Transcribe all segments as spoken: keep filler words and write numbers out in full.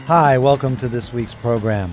Hi, welcome to this week's program.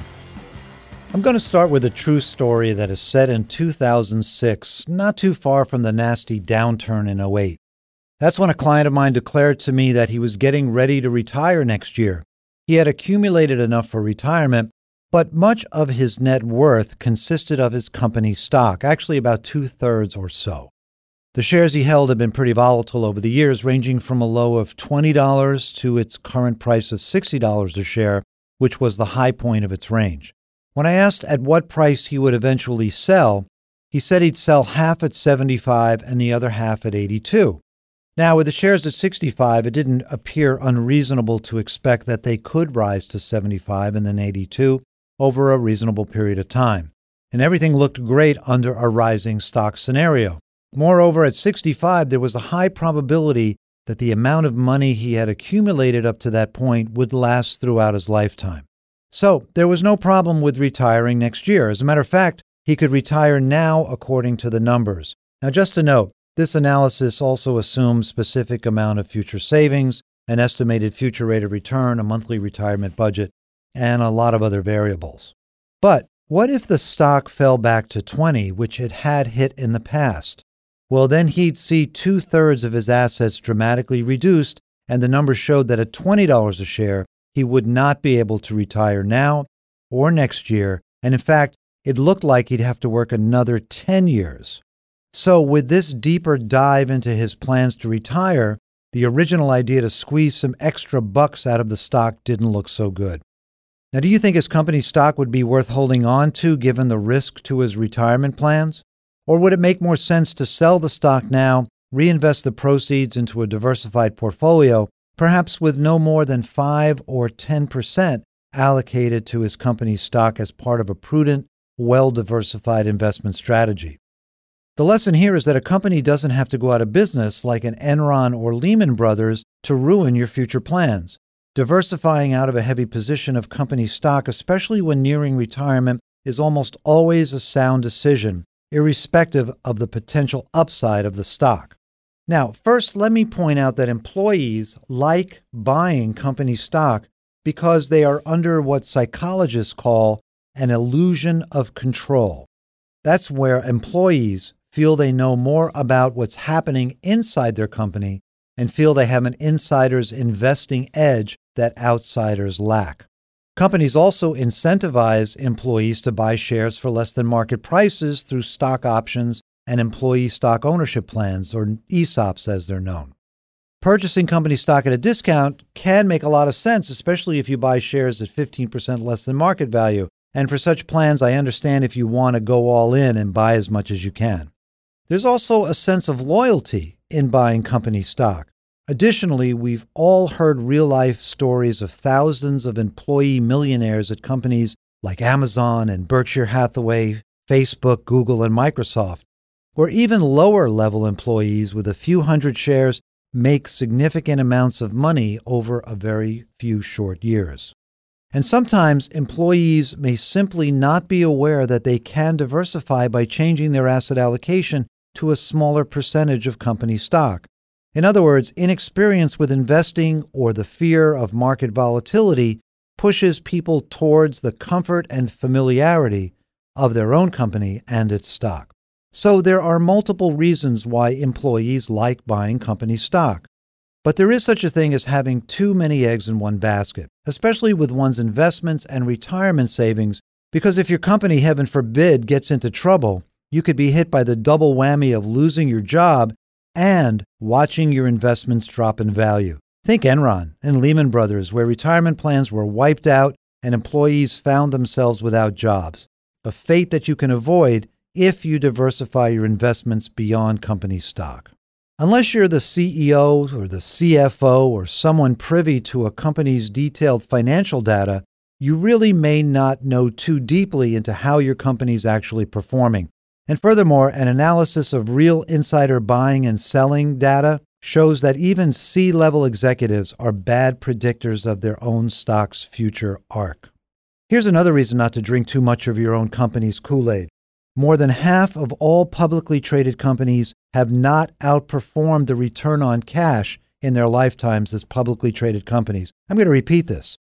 I'm going to start with a true story that is set in two thousand six, not too far from the nasty downturn in oh eight. That's when a client of mine declared to me that he was getting ready to retire next year. He had accumulated enough for retirement, but much of his net worth consisted of his company's stock, actually about two-thirds or so. The shares he held have been pretty volatile over the years, ranging from a low of twenty dollars to its current price of sixty dollars a share, which was the high point of its range. When I asked at what price he would eventually sell, he said he'd sell half at seventy-five and the other half at eighty-two. Now, with the shares at sixty-five, it didn't appear unreasonable to expect that they could rise to seventy-five and then eighty-two over a reasonable period of time. And everything looked great under a rising stock scenario. Moreover, at sixty-five, there was a high probability that the amount of money he had accumulated up to that point would last throughout his lifetime. So there was no problem with retiring next year. As a matter of fact, he could retire now according to the numbers. Now, just to note, this analysis also assumes specific amount of future savings, an estimated future rate of return, a monthly retirement budget, and a lot of other variables. But what if the stock fell back to twenty, which it had hit in the past? Well, then he'd see two-thirds of his assets dramatically reduced, and the numbers showed that at twenty dollars a share, he would not be able to retire now or next year, and in fact, it looked like he'd have to work another ten years. So with this deeper dive into his plans to retire, the original idea to squeeze some extra bucks out of the stock didn't look so good. Now, do you think his company stock would be worth holding on to given the risk to his retirement plans? Or would it make more sense to sell the stock now, reinvest the proceeds into a diversified portfolio, perhaps with no more than five or ten percent allocated to his company's stock as part of a prudent, well-diversified investment strategy? The lesson here is that a company doesn't have to go out of business like an Enron or Lehman Brothers to ruin your future plans. Diversifying out of a heavy position of company stock, especially when nearing retirement, is almost always a sound decision, irrespective of the potential upside of the stock. Now, first, let me point out that employees like buying company stock because they are under what psychologists call an illusion of control. That's where employees feel they know more about what's happening inside their company and feel they have an insider's investing edge that outsiders lack. Companies also incentivize employees to buy shares for less than market prices through stock options and employee stock ownership plans, or E S O Ps as they're known. Purchasing company stock at a discount can make a lot of sense, especially if you buy shares at fifteen percent less than market value. And for such plans, I understand if you want to go all in and buy as much as you can. There's also a sense of loyalty in buying company stock. Additionally, we've all heard real-life stories of thousands of employee millionaires at companies like Amazon and Berkshire Hathaway, Facebook, Google, and Microsoft, where even lower-level employees with a few hundred shares make significant amounts of money over a very few short years. And sometimes employees may simply not be aware that they can diversify by changing their asset allocation to a smaller percentage of company stock. In other words, inexperience with investing or the fear of market volatility pushes people towards the comfort and familiarity of their own company and its stock. So there are multiple reasons why employees like buying company stock. But there is such a thing as having too many eggs in one basket, especially with one's investments and retirement savings, because if your company, heaven forbid, gets into trouble, you could be hit by the double whammy of losing your job and watching your investments drop in value. Think Enron and Lehman Brothers, where retirement plans were wiped out and employees found themselves without jobs, a fate that you can avoid if you diversify your investments beyond company stock. Unless you're the C E O or the C F O or someone privy to a company's detailed financial data, you really may not know too deeply into how your company's actually performing. And furthermore, an analysis of real insider buying and selling data shows that even C-level executives are bad predictors of their own stock's future arc. Here's another reason not to drink too much of your own company's Kool-Aid. More than half of all publicly traded companies have not outperformed the return on cash in their lifetimes as publicly traded companies. I'm going to repeat this.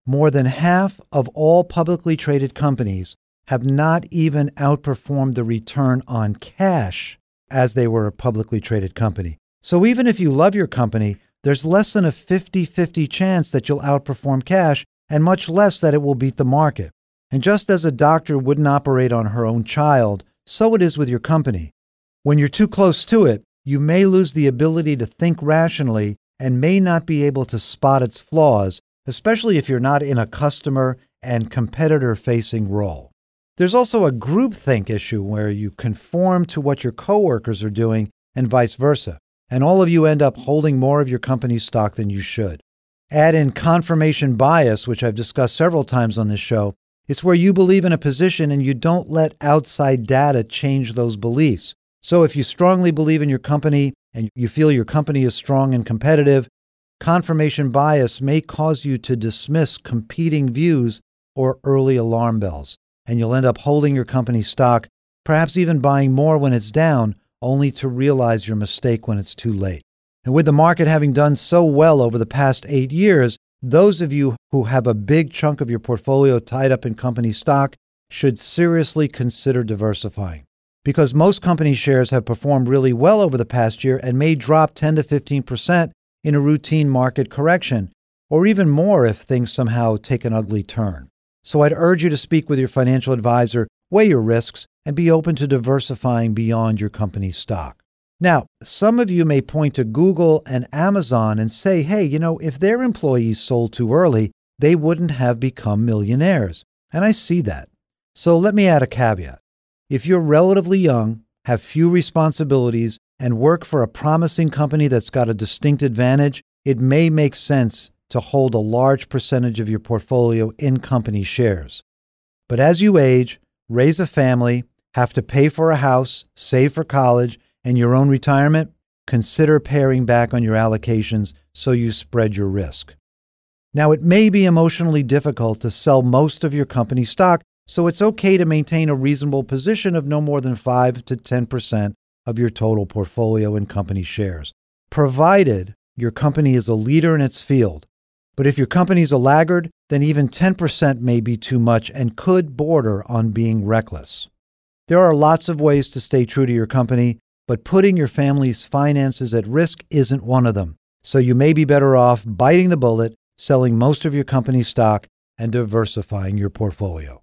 more than half of all publicly traded companies have not even outperformed the return on cash as they were a publicly traded company. So even if you love your company, there's less than a fifty-fifty chance that you'll outperform cash and much less that it will beat the market. And just as a doctor wouldn't operate on her own child, so it is with your company. When you're too close to it, you may lose the ability to think rationally and may not be able to spot its flaws, especially if you're not in a customer and competitor-facing role. There's also a groupthink issue where you conform to what your coworkers are doing and vice versa, and all of you end up holding more of your company's stock than you should. Add in confirmation bias, which I've discussed several times on this show. It's where you believe in a position and you don't let outside data change those beliefs. So if you strongly believe in your company and you feel your company is strong and competitive, confirmation bias may cause you to dismiss competing views or early alarm bells, and you'll end up holding your company's stock, perhaps even buying more when it's down, only to realize your mistake when it's too late. And with the market having done so well over the past eight years, those of you who have a big chunk of your portfolio tied up in company stock should seriously consider diversifying. Because most company shares have performed really well over the past year and may drop ten to fifteen percent in a routine market correction, or even more if things somehow take an ugly turn. So I'd urge you to speak with your financial advisor, weigh your risks, and be open to diversifying beyond your company's stock. Now, some of you may point to Google and Amazon and say, hey, you know, if their employees sold too early, they wouldn't have become millionaires. And I see that. So let me add a caveat. If you're relatively young, have few responsibilities, and work for a promising company that's got a distinct advantage, it may make sense to hold a large percentage of your portfolio in company shares. But as you age, raise a family, have to pay for a house, save for college, and your own retirement, consider paring back on your allocations so you spread your risk. Now, it may be emotionally difficult to sell most of your company stock, so it's okay to maintain a reasonable position of no more than five to ten percent of your total portfolio in company shares, provided your company is a leader in its field. But if your company is a laggard, then even ten percent may be too much and could border on being reckless. There are lots of ways to stay true to your company, but putting your family's finances at risk isn't one of them. So you may be better off biting the bullet, selling most of your company stock, and diversifying your portfolio.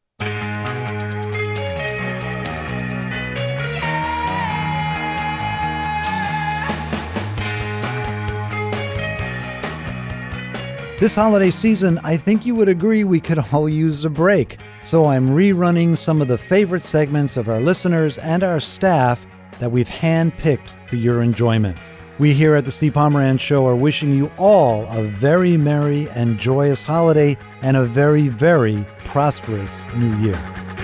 This holiday season, I think you would agree we could all use a break. So I'm rerunning some of the favorite segments of our listeners and our staff that we've handpicked for your enjoyment. We here at the Steve Pomerantz Show are wishing you all a very merry and joyous holiday and a very, very prosperous new year.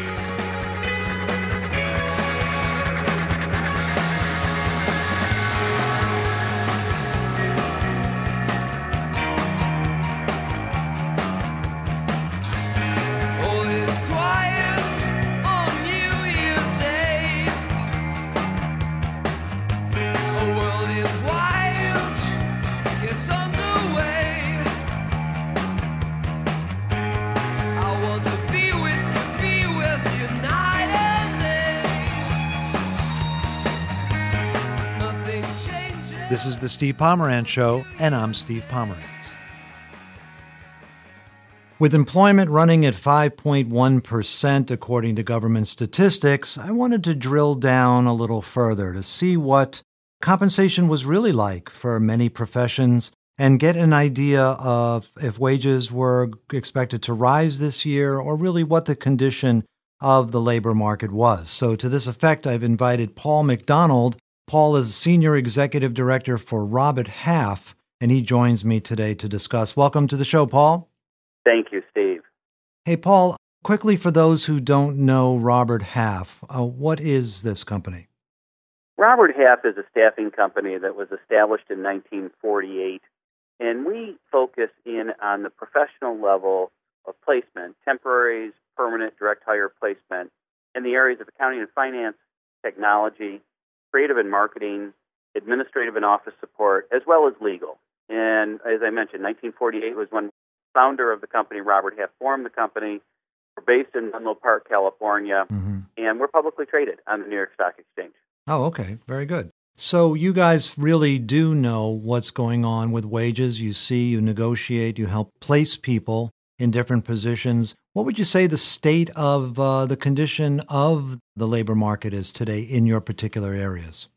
This is the Steve Pomerantz Show, and I'm Steve Pomerantz. With employment running at five point one percent according to government statistics, I wanted to drill down a little further to see what compensation was really like for many professions and get an idea of if wages were expected to rise this year or really what the condition of the labor market was. So to this effect, I've invited Paul McDonald. Paul is Senior Executive Director for Robert Half, and he joins me today to discuss. Welcome to the show, Paul. Thank you, Steve. Hey, Paul, quickly for those who don't know Robert Half, uh, what is this company? Robert Half is a staffing company that was established in nineteen forty-eight, and we focus in on the professional level of placement, temporaries, permanent, direct hire placement, in the areas of accounting and finance, technology, creative and marketing, administrative and office support, as well as legal. And as I mentioned, nineteen forty-eight was when founder of the company, Robert Half, formed the company. We're based in Menlo Park, California, Mm-hmm. and we're publicly traded on the New York Stock Exchange. Oh, okay. Very good. So you guys really do know what's going on with wages. You see, you negotiate, you help place people in different positions. What would you say the state of uh, the condition of the labor market is today in your particular areas?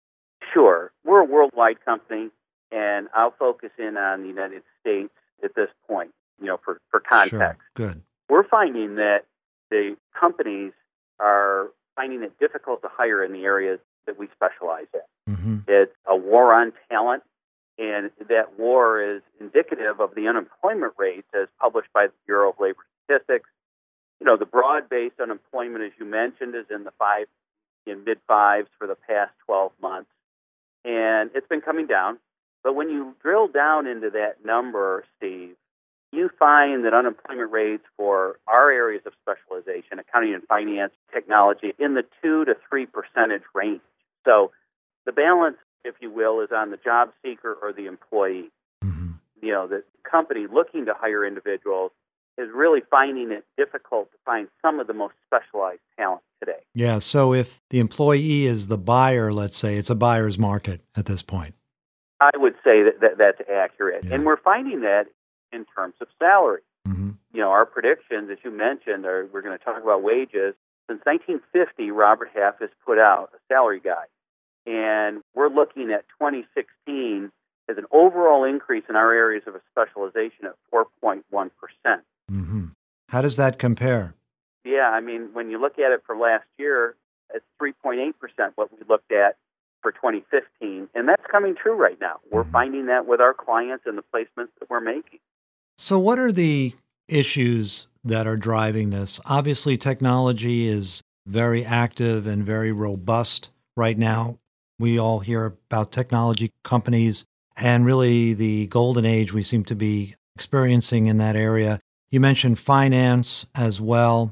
Sure. We're a worldwide company, and I'll focus in on the United States at this point, you know, for, for context. Sure. Good. We're finding that the companies are finding it difficult to hire in the areas that we specialize in. Mm-hmm. It's a war on talent, and that war is indicative of the unemployment rates as published by the Bureau of Labor Statistics. You know, the broad-based unemployment, as you mentioned, is in the five, in mid-fives for the past twelve months, and it's been coming down. But when you drill down into that number, Steve, you find that unemployment rates for our areas of specialization, accounting and finance, technology, in the two to three percentage range. So the balance, if you will, is on the job seeker or the employee. Mm-hmm. You know, the company looking to hire individuals is really finding it difficult to find some of the most specialized talent today. Yeah. So if the employee is the buyer, let's say, it's a buyer's market at this point. I would say that, that that's accurate. Yeah. And we're finding that in terms of salary. Mm-hmm. You know, our predictions, as you mentioned, are we're going to talk about wages. Since nineteen fifty, Robert Half has put out a salary guide. And we're looking at twenty sixteen as an overall increase in our areas of specialization at four point one percent. Mm-hmm. How does that compare? Yeah, I mean, when you look at it for last year, it's three point eight percent what we looked at for twenty fifteen. And that's coming true right now. We're Mm-hmm. finding that with our clients and the placements that we're making. So what are the issues that are driving this? Obviously, technology is very active and very robust right now. We all hear about technology companies and really the golden age we seem to be experiencing in that area. You mentioned finance as well.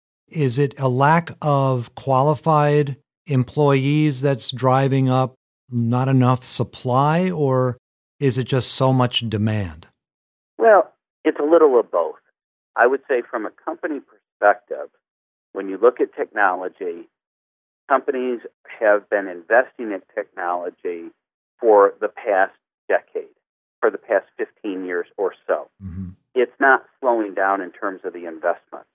Is it a lack of qualified employees that's driving up not enough supply, or is it just so much demand? Well, it's a little of both. I would say from a company perspective, when you look at technology, companies have been investing in technology for the past decade, for the past fifteen years or so. Mm-hmm. It's not slowing down in terms of the investments.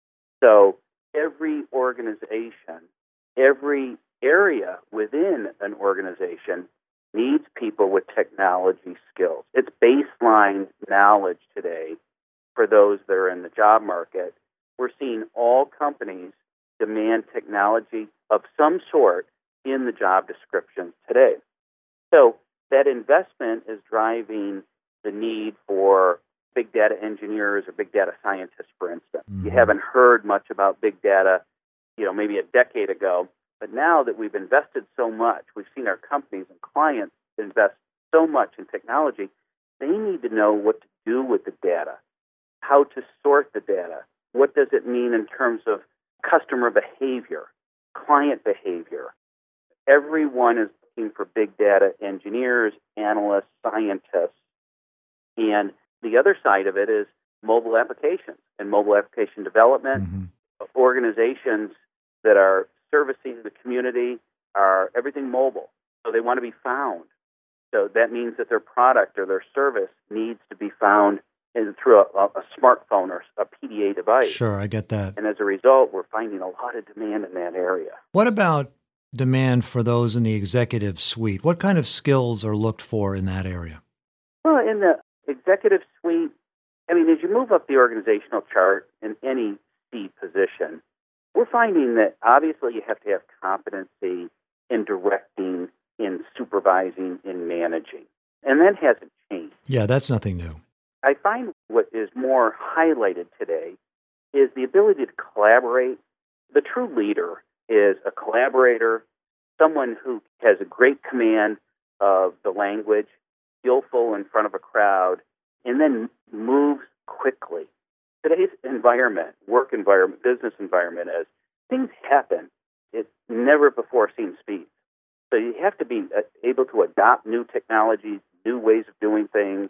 So every organization, every area within an organization needs people with technology skills. It's baseline knowledge today for those that are in the job market. We're seeing all companies demand technology of some sort in the job descriptions today. So that investment is driving the need for big data engineers or big data scientists, for instance. Mm-hmm. You haven't heard much about big data, you know, maybe a decade ago. But now that we've invested so much, we've seen our companies and clients invest so much in technology, they need to know what to do with the data, how to sort the data. What does it mean in terms of customer behavior, client behavior? Everyone is looking for big data engineers, analysts, scientists. And the other side of it is mobile applications and mobile application development. Mm-hmm. Organizations that are servicing the community are everything mobile. So they want to be found. So that means that their product or their service needs to be found in, through a, a smartphone or a P D A device. Sure, I get that. And as a result, we're finding a lot of demand in that area. What about demand for those in the executive suite? What kind of skills are looked for in that area? Well, in the executive suite, I mean, as you move up the organizational chart in any C position, we're finding that obviously you have to have competency in directing, in supervising, in managing. And that hasn't changed. Yeah, that's nothing new. I find what is more highlighted today is the ability to collaborate. The true leader is a collaborator, someone who has a great command of the language, skillful in front of a crowd, and then moves quickly. Today's environment, work environment, business environment, as things happen at never before seen speeds. So you have to be able to adopt new technologies, new ways of doing things,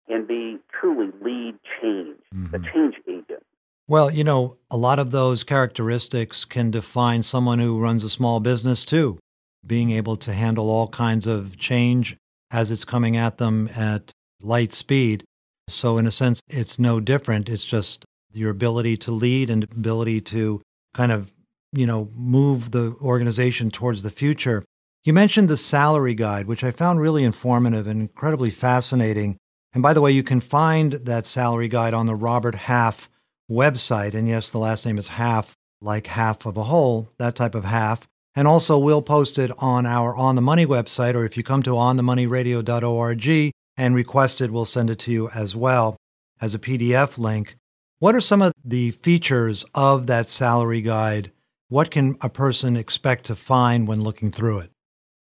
and B, truly lead change, Mm-hmm. a change agent. Well, you know, a lot of those characteristics can define someone who runs a small business too, being able to handle all kinds of change as it's coming at them at light speed. So in a sense, it's no different. It's just your ability to lead and ability to kind of, you know, move the organization towards the future. You mentioned the salary guide, which I found really informative and incredibly fascinating. And by the way, you can find that salary guide on the Robert Half website. And yes, the last name is Half, like half of a whole, that type of half. And also, we'll post it on our On the Money website, or if you come to on the money radio dot org and request it, we'll send it to you as well as a P D F link. What are some of the features of that salary guide? What can a person expect to find when looking through it?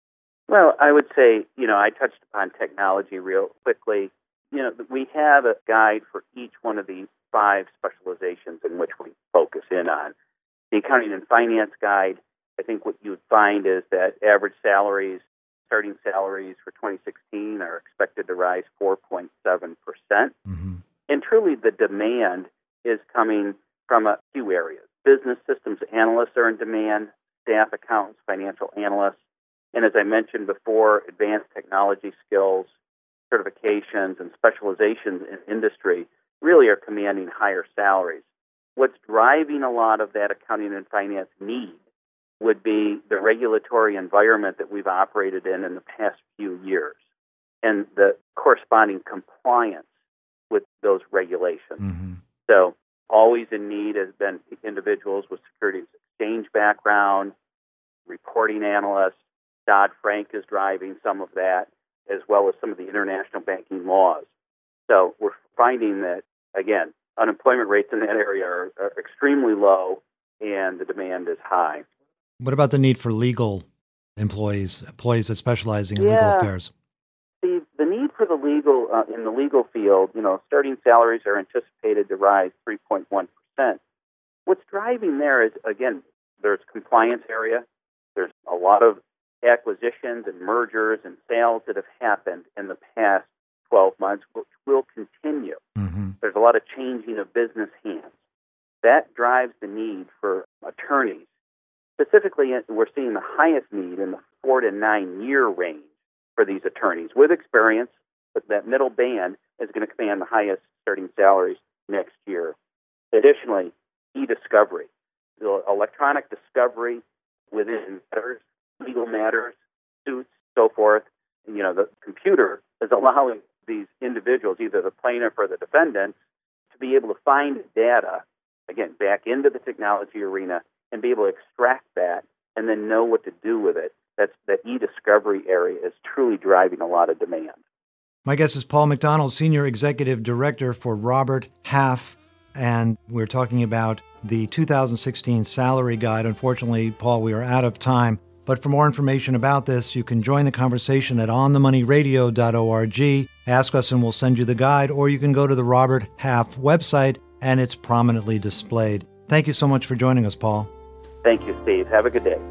Well, I would say, you know, I touched upon technology real quickly. You know, we have a guide for each one of these five specializations in which we focus in on. The accounting and finance guide, I think what you would find is that average salaries, starting salaries for twenty sixteen are expected to rise four point seven percent. Mm-hmm. And truly the demand is coming from a few areas. Business systems analysts are in demand, staff accountants, financial analysts, and as I mentioned before, advanced technology skills, certifications, and specializations in industry really are commanding higher salaries. What's driving a lot of that accounting and finance need would be the regulatory environment that we've operated in in the past few years and the corresponding compliance with those regulations. Mm-hmm. So always in need has been individuals with Securities Exchange background, reporting analysts. Dodd-Frank is driving some of that, as well as some of the international banking laws. So we're finding that, again, unemployment rates in that area are, are extremely low and the demand is high. What about the need for legal employees, employees that specialize in yeah. legal affairs? The, the need for the legal, uh, in the legal field, you know, starting salaries are anticipated to rise three point one percent. What's driving there is, again, there's compliance area. There's a lot of acquisitions and mergers and sales that have happened in the past twelve months, which will continue. Mm-hmm. There's a lot of changing of business hands. That drives the need for attorneys. Specifically, we're seeing the highest need in the four to nine year range for these attorneys with experience, but that middle band is going to command the highest starting salaries next year. Additionally, e-discovery, the electronic discovery within matters, legal matters, suits, so forth. You know, the computer is allowing these individuals, either the plaintiff or the defendant, to be able to find data, again, back into the technology arena and be able to extract that and then know what to do with it. That's that e-discovery area is truly driving a lot of demand. My guest is Paul McDonald, Senior Executive Director for Robert Half, and we're talking about the two thousand sixteen Salary Guide. Unfortunately, Paul, we are out of time. But for more information about this, you can join the conversation at on the money radio dot org. Ask us and we'll send you the guide, or you can go to the Robert Half website and it's prominently displayed. Thank you so much for joining us, Paul. Thank you, Steve. Have a good day.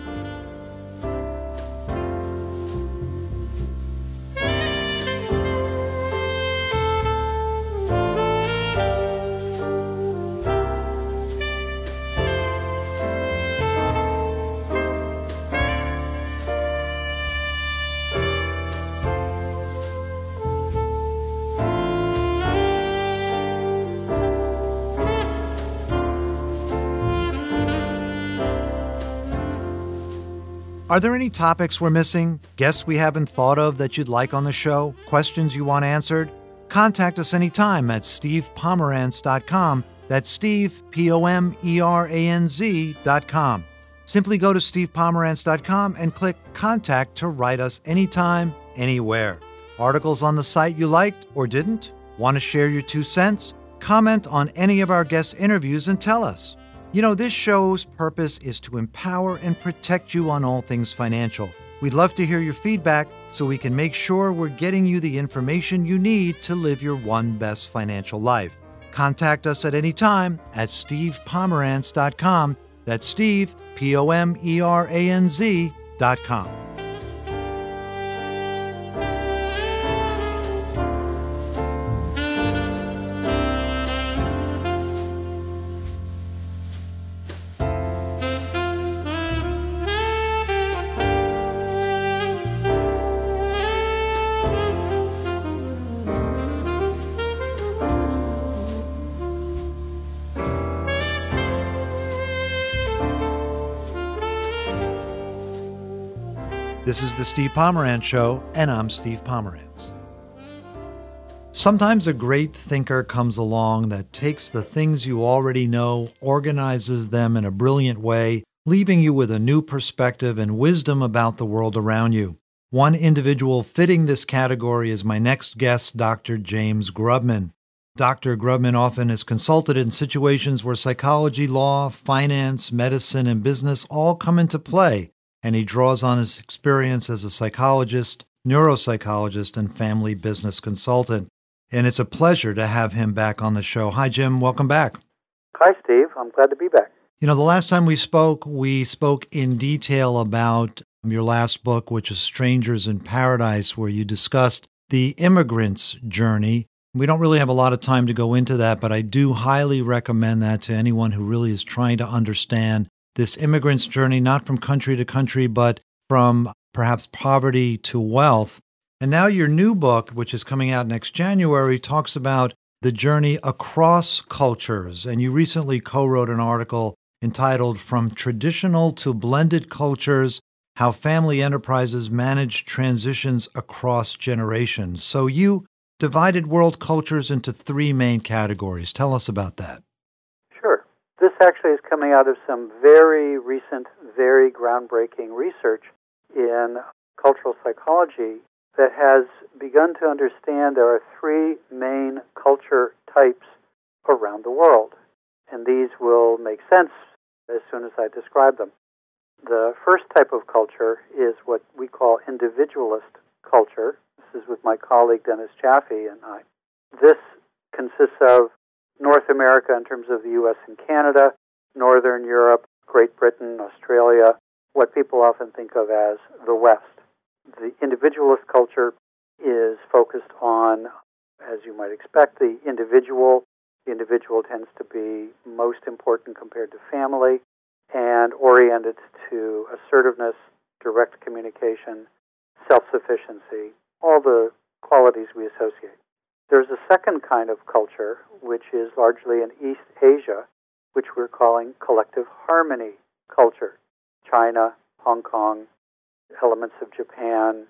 Are there any topics we're missing, guests we haven't thought of that you'd like on the show, questions you want answered? Contact us anytime at steve pomeranz dot com. That's Steve, P O M E R A N Z dot com. Simply go to steve pomeranz dot com and click Contact to write us anytime, anywhere. Articles on the site you liked or didn't? Want to share your two cents? Comment on any of our guest interviews and tell us. You know, this show's purpose is to empower and protect you on all things financial. We'd love to hear your feedback so we can make sure we're getting you the information you need to live your one best financial life. Contact us at any time at steve pomeranz dot com. That's Steve, P O M E R A N Z dot com. This is the Steve Pomerantz Show, and I'm Steve Pomerantz. Sometimes a great thinker comes along that takes the things you already know, organizes them in a brilliant way, leaving you with a new perspective and wisdom about the world around you. One individual fitting this category is my next guest, Doctor James Grubman. Doctor Grubman often is consulted in situations where psychology, law, finance, medicine, and business all come into play, and he draws on his experience as a psychologist, neuropsychologist, and family business consultant. And it's a pleasure to have him back on the show. Hi, Jim. Welcome back. Hi, Steve. I'm glad to be back. You know, the last time we spoke, we spoke in detail about your last book, which is Strangers in Paradise, where you discussed the immigrant's journey. We don't really have a lot of time to go into that, but I do highly recommend that to anyone who really is trying to understand this immigrant's journey, not from country to country, but from perhaps poverty to wealth. And now your new book, which is coming out next January, talks about the journey across cultures. And you recently co-wrote an article entitled From Traditional to Blended Cultures, How Family Enterprises Manage Transitions Across Generations. So you divided world cultures into three main categories. Tell us about that. Sure. This actually is coming out of some very recent, very groundbreaking research in cultural psychology that has begun to understand there are three main culture types around the world. And these will make sense as soon as I describe them. The first type of culture is what we call individualist culture. This is with my colleague Dennis Chaffee and I. This consists of North America in terms of the U S and Canada, Northern Europe, Great Britain, Australia, what people often think of as the West. The individualist culture is focused on, as you might expect, the individual. The individual tends to be most important compared to family and oriented to assertiveness, direct communication, self-sufficiency, all the qualities we associate. There's a second kind of culture, which is largely in East Asia, which we're calling collective harmony culture. China, Hong Kong, elements of Japan,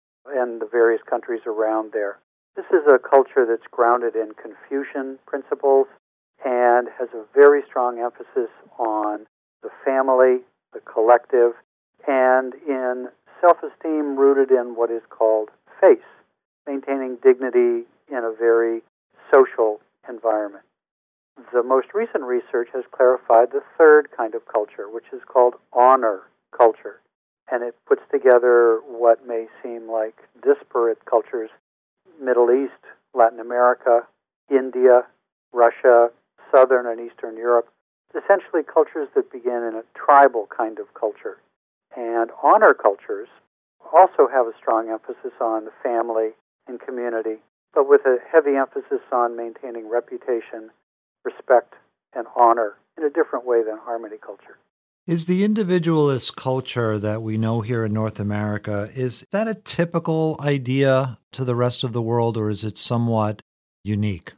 and the various countries around there. This is a culture that's grounded in Confucian principles and has a very strong emphasis on the family, the collective, and in self-esteem rooted in what is called face, maintaining dignity in a very social environment. The most recent research has clarified the third kind of culture, which is called honor culture. And it puts together what may seem like disparate cultures: Middle East, Latin America, India, Russia, Southern and Eastern Europe, essentially cultures that begin in a tribal kind of culture. And honor cultures also have a strong emphasis on the family and community, but with a heavy emphasis on maintaining reputation, respect, and honor in a different way than harmony culture. Is the individualist culture that we know here in North America, is that a typical idea to the rest of the world, or is it somewhat unique?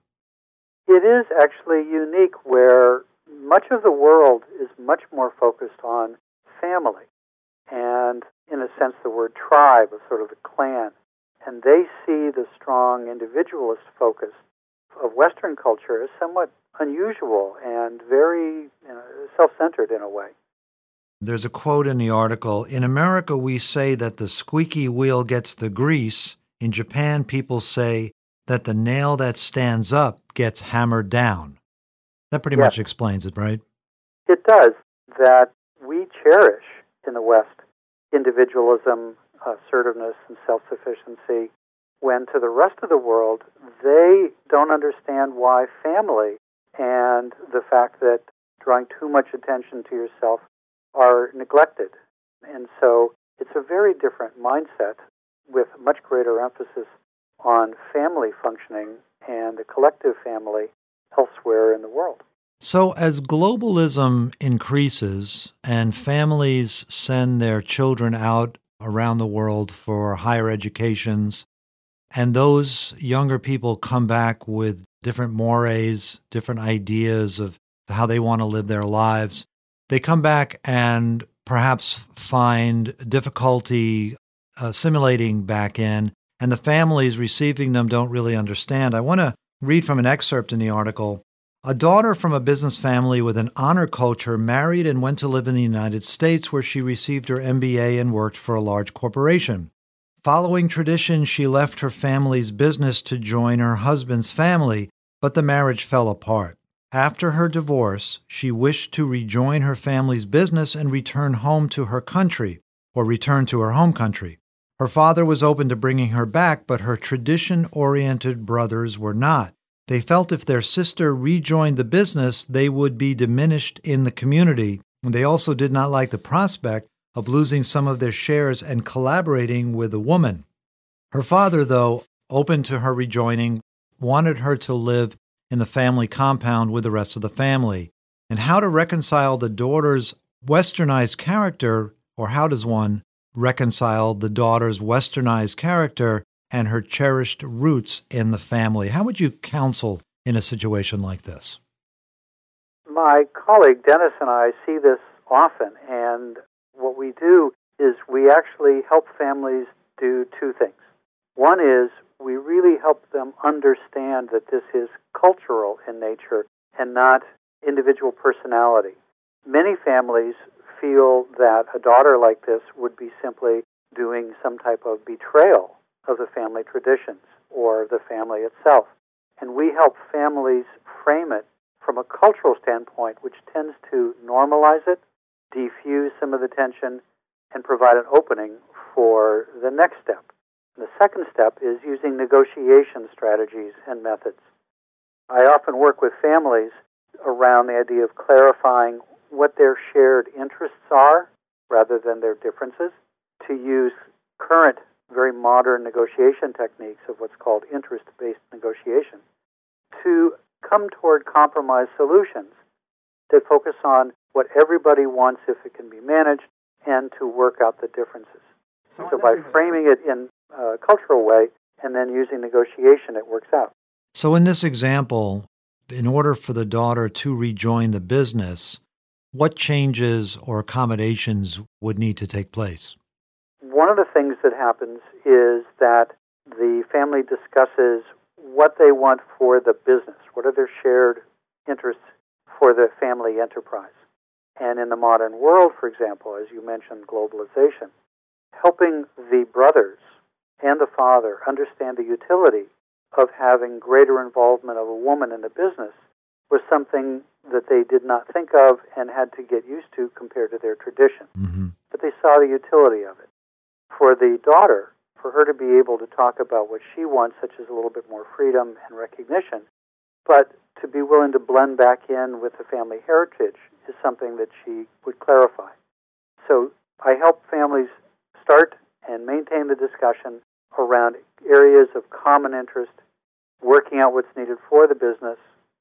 It is actually unique, where much of the world is much more focused on family and, in a sense, the word tribe, or sort of the clan. And they see the strong individualist focus of Western culture as somewhat unusual and very you know, self-centered in a way. There's a quote in the article: in America, we say that the squeaky wheel gets the grease. In Japan, people say that the nail that stands up gets hammered down. That pretty yes. much explains it, right? It does. That we cherish in the West individualism, assertiveness, and self-sufficiency, when to the rest of the world, they don't understand why family and the fact that drawing too much attention to yourself are neglected. And so it's a very different mindset with much greater emphasis on family functioning and the collective family elsewhere in the world. So as globalism increases and families send their children out around the world for higher educations, and those younger people come back with different mores, different ideas of how they want to live their lives, they come back and perhaps find difficulty assimilating back in, and the families receiving them don't really understand. I want to read from an excerpt in the article. A daughter from a business family with an honor culture married and went to live in the United States, where she received her M B A and worked for a large corporation. Following tradition, she left her family's business to join her husband's family, but the marriage fell apart. After her divorce, she wished to rejoin her family's business and return home to her country, or return to her home country. Her father was open to bringing her back, but her tradition-oriented brothers were not. They felt if their sister rejoined the business, they would be diminished in the community, and they also did not like the prospect of losing some of their shares and collaborating with a woman. Her father, though, open to her rejoining, wanted her to live in the family compound with the rest of the family. And how to reconcile the daughter's westernized character, or how does one reconcile the daughter's westernized character and her cherished roots in the family? How would you counsel in a situation like this? My colleague Dennis and I see this often, and what we do is we actually help families do two things. One is we really help them understand that this is cultural in nature and not individual personality. Many families feel that a daughter like this would be simply doing some type of betrayal of the family traditions or the family itself. And we help families frame it from a cultural standpoint, which tends to normalize it, defuse some of the tension, and provide an opening for the next step. And the second step is using negotiation strategies and methods. I often work with families around the idea of clarifying what their shared interests are rather than their differences, to use current, very modern negotiation techniques of what's called interest-based negotiation, to come toward compromise solutions that focus on what everybody wants if it can be managed and to work out the differences. So, so by framing it in a cultural way and then using negotiation, it works out. So in this example, in order for the daughter to rejoin the business, what changes or accommodations would need to take place? One of the things that happens is that the family discusses what they want for the business. What are their shared interests for the family enterprise? And in the modern world, for example, as you mentioned, globalization, helping the brothers and the father understand the utility of having greater involvement of a woman in the business was something that they did not think of and had to get used to compared to their tradition. Mm-hmm. But they saw the utility of it. For the daughter, for her to be able to talk about what she wants, such as a little bit more freedom and recognition, but to be willing to blend back in with the family heritage is something that she would clarify. So I help families start and maintain the discussion around areas of common interest, working out what's needed for the business,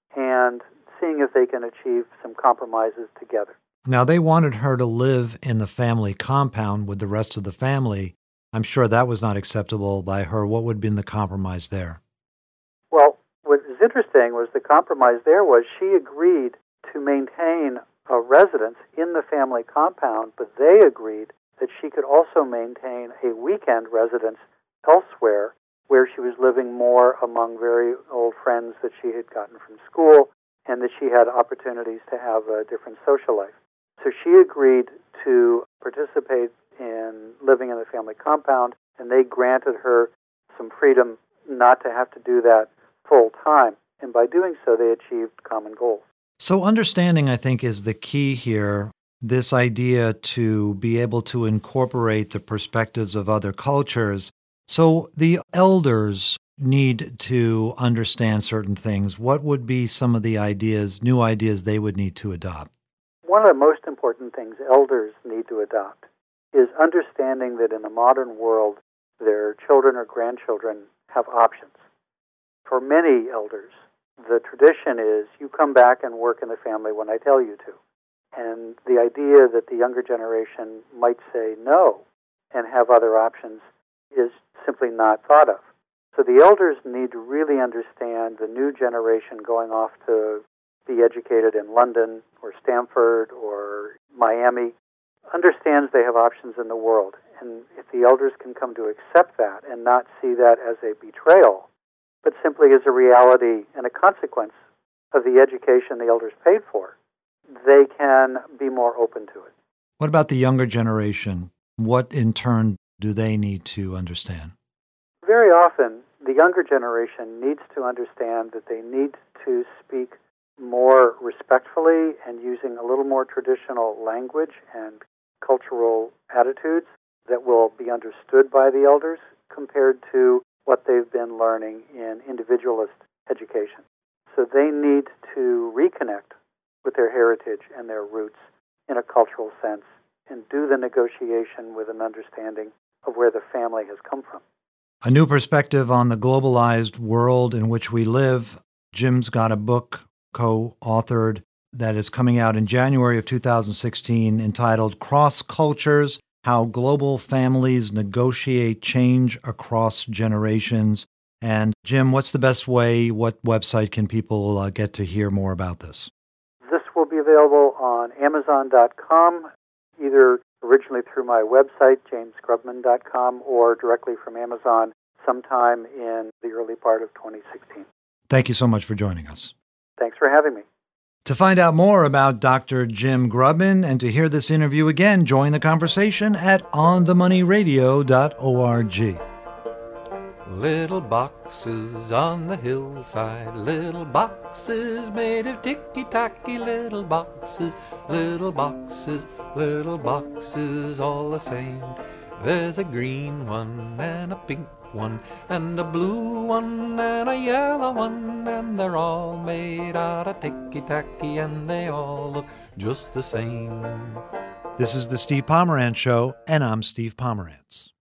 and seeing if they can achieve some compromises together. Now, they wanted her to live in the family compound with the rest of the family. I'm sure that was not acceptable by her. What would have been the compromise there? Well, what was interesting was the compromise there was she agreed to maintain a residence in the family compound, but they agreed that she could also maintain a weekend residence elsewhere where she was living more among very old friends that she had gotten from school and that she had opportunities to have a different social life. So she agreed to participate in living in the family compound, and they granted her some freedom not to have to do that full time. And by doing so, they achieved common goals. So understanding, I think, is the key here. This idea to be able to incorporate the perspectives of other cultures. So the elders need to understand certain things. What would be some of the ideas, new ideas they would need to adopt? One of the most important things elders need to adopt is understanding that in the modern world, their children or grandchildren have options. For many elders, the tradition is you come back and work in the family when I tell you to. And the idea that the younger generation might say no and have other options is simply not thought of. So the elders need to really understand the new generation going off to be educated in London or Stanford or Miami understands they have options in the world. And if the elders can come to accept that and not see that as a betrayal, but simply as a reality and a consequence of the education the elders paid for, they can be more open to it. What about the younger generation? What, in turn, do they need to understand? Very often, the younger generation needs to understand that they need to speak more respectfully and using a little more traditional language and cultural attitudes that will be understood by the elders compared to what they've been learning in individualist education. So they need to reconnect with their heritage and their roots in a cultural sense and do the negotiation with an understanding of where the family has come from. A new perspective on the globalized world in which we live. Jim's got a book co-authored that is coming out in January of two thousand sixteen entitled Cross Cultures: How Global Families Negotiate Change Across Generations. And Jim, what's the best way, what website can people uh, get to hear more about this? This will be available on Amazon dot com, either originally through my website, james grubman dot com, or directly from Amazon sometime in the early part of twenty sixteen. Thank you so much for joining us. Thanks for having me. To find out more about Doctor Jim Grubman and to hear this interview again, join the conversation at on the money radio dot org. Little boxes on the hillside, little boxes made of ticky-tacky, little boxes, little boxes, little boxes all the same. There's a green one and a pink one and a blue one and a yellow one, and they're all made out of ticky-tacky and they all look just the same. This is the Steve Pomerantz Show, and I'm Steve Pomerantz.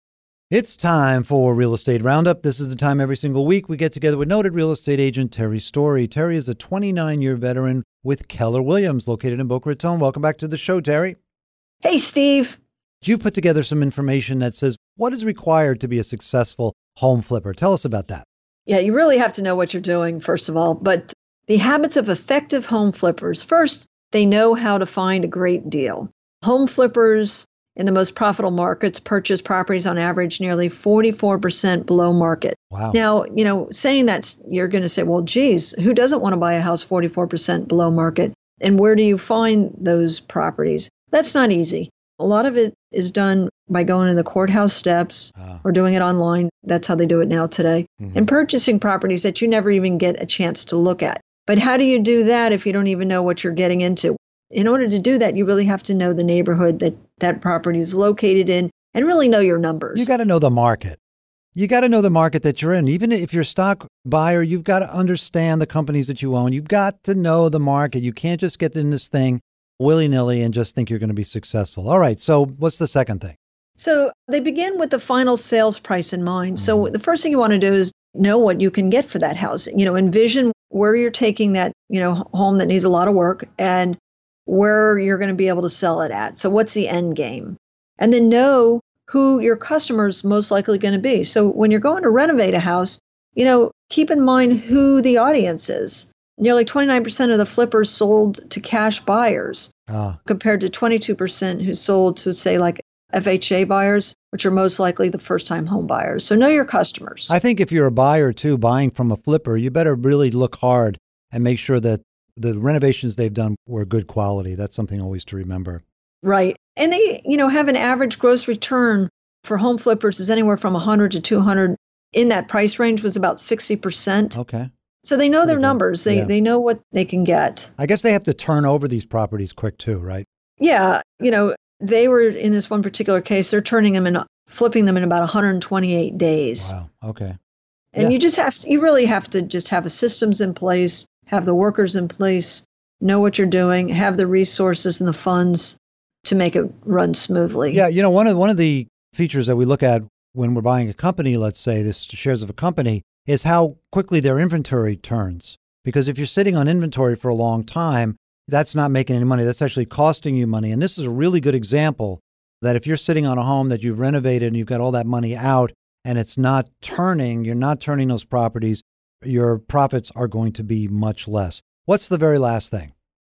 It's time for Real Estate Roundup. This is the time every single week we get together with noted real estate agent Terry Story. Terry is a twenty-nine-year veteran with Keller Williams, located in Boca Raton. Welcome back to the show, Terry. Hey, Steve. You've put together some information that says what is required to be a successful home flipper. Tell us about that. Yeah, you really have to know what you're doing, first of all. But the habits of effective home flippers. First, they know how to find a great deal. Home flippers in the most profitable markets purchase properties on average nearly forty-four percent below market. Wow. Now, you know, saying that, you're going to say, well, geez, who doesn't want to buy a house forty-four percent below market? And where do you find those properties? That's not easy. A lot of it is done by going to the courthouse steps ah. or doing it online. That's how they do it now today. Mm-hmm. And purchasing properties that you never even get a chance to look at. But how do you do that if you don't even know what you're getting into? In order to do that, you really have to know the neighborhood that that property is located in and really know your numbers. You got to know the market. You got to know the market that you're in. Even if you're a stock buyer, you've got to understand the companies that you own. You've got to know the market. You can't just get in this thing willy-nilly and just think you're going to be successful. All right, so what's the second thing? So they begin with the final sales price in mind. Mm-hmm. So the first thing you want to do is know what you can get for that house. You know, envision where you're taking that, you know, home that needs a lot of work and where you're going to be able to sell it at. So what's the end game? And then know who your customer is most likely going to be. So when you're going to renovate a house, you know, keep in mind who the audience is. Nearly twenty-nine percent of the flippers sold to cash buyers ah. compared to twenty-two percent who sold to, say, like F H A buyers, which are most likely the first-time home buyers. So know your customers. I think if you're a buyer, too, buying from a flipper, you better really look hard and make sure that the renovations they've done were good quality. That's something always to remember. Right. And they, you know, have an average gross return for home flippers is anywhere from one hundred to two hundred. In that price range was about sixty percent. Okay. So they know Pretty their good. numbers. They yeah. they know what they can get. I guess they have to turn over these properties quick too, right? Yeah. You know, they were in this one particular case, they're turning them and flipping them in about one hundred twenty-eight days. Wow. Okay. And yeah. you just have to, you really have to just have the systems in place, have the workers in place, know what you're doing, have the resources and the funds to make it run smoothly. Yeah. You know, one of one of the features that we look at when we're buying a company, let's say this shares of a company, is how quickly their inventory turns. Because if you're sitting on inventory for a long time, that's not making any money. That's actually costing you money. And this is a really good example that if you're sitting on a home that you've renovated and you've got all that money out and it's not turning, you're not turning those properties, your profits are going to be much less. What's the very last thing?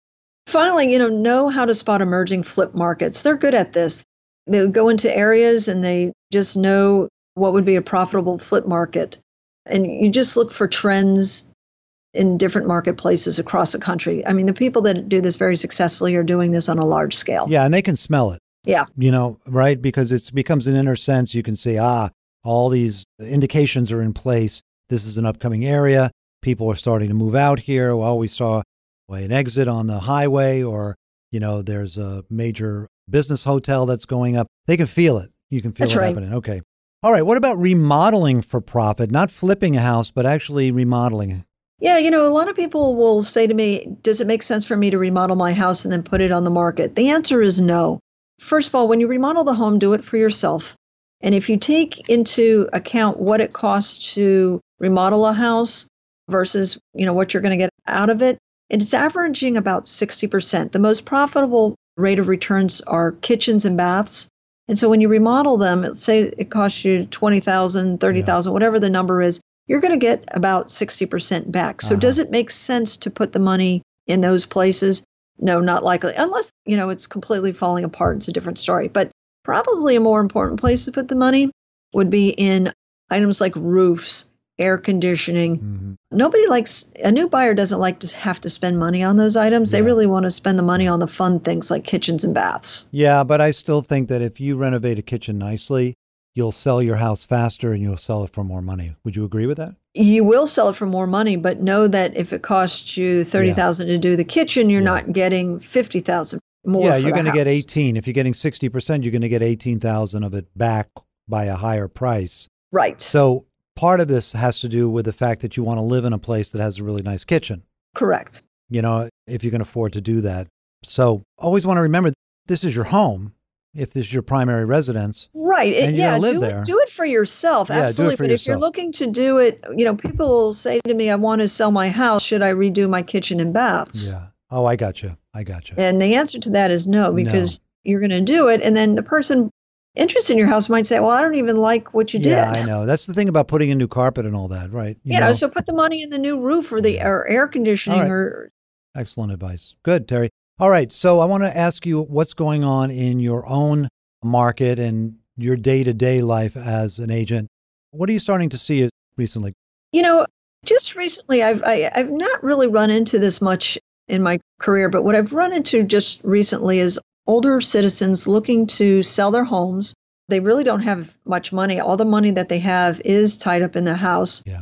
Finally, you know, know how to spot emerging flip markets. They're good at this. They go into areas and they just know what would be a profitable flip market. And you just look for trends in different marketplaces across the country. I mean, the people that do this very successfully are doing this on a large scale. Yeah, and they can smell it. Yeah. You know, right? Because it becomes an inner sense. You can say, ah, all these indications are in place. This is an upcoming area. People are starting to move out here. Well, we saw an exit on the highway, or, you know, there's a major business hotel that's going up. They can feel it. You can feel That's it right. happening. Okay. All right. What about remodeling for profit? Not flipping a house, but actually remodeling. Yeah, you know, a lot of people will say to me, does it make sense for me to remodel my house and then put it on the market? The answer is no. First of all, when you remodel the home, do it for yourself. And if you take into account what it costs to remodel a house versus, you know, what you're going to get out of it, it's averaging about sixty percent. The most profitable rate of returns are kitchens and baths. And so when you remodel them, let's say it costs you twenty thousand dollars, thirty thousand dollars, yeah. whatever the number is, you're going to get about sixty percent back. So uh-huh. does it make sense to put the money in those places? No, not likely. Unless, you know, it's completely falling apart. It's a different story. But probably a more important place to put the money would be in items like roofs, air conditioning. Mm-hmm. Nobody likes, a new buyer doesn't like to have to spend money on those items. Yeah. They really want to spend the money on the fun things like kitchens and baths. Yeah, but I still think that if you renovate a kitchen nicely, you'll sell your house faster and you'll sell it for more money. Would you agree with that? You will sell it for more money, but know that if it costs you thirty thousand dollars yeah. to do the kitchen, you're yeah. not getting fifty thousand dollars more. Yeah, for you're going to get eighteen. If you're getting sixty percent, you're going to get eighteen thousand dollars of it back by a higher price. Right. So part of this has to do with the fact that you want to live in a place that has a really nice kitchen. Correct. You know, if you can afford to do that. So always want to remember, this is your home. If this is your primary residence, right? And yeah, you live do there. It, do it for yourself, yeah, absolutely. Do it for but yourself. If you're looking to do it, you know, people will say to me, "I want to sell my house. Should I redo my kitchen and baths?" Yeah. Oh, I got you. I got you. And the answer to that is no, because no. you're going to do it, and then the person interested in your house might say, "Well, I don't even like what you yeah, did." Yeah, I know. That's the thing about putting in new carpet and all that, right? You, you know, know, so put the money in the new roof or the or air conditioning. Right. or Excellent advice. Good, Terry. All right. So I want to ask you what's going on in your own market and your day-to-day life as an agent. What are you starting to see recently? You know, just recently, I've I, I've not really run into this much in my career, but what I've run into just recently is older citizens looking to sell their homes. They really don't have much money. All the money that they have is tied up in the house. Yeah.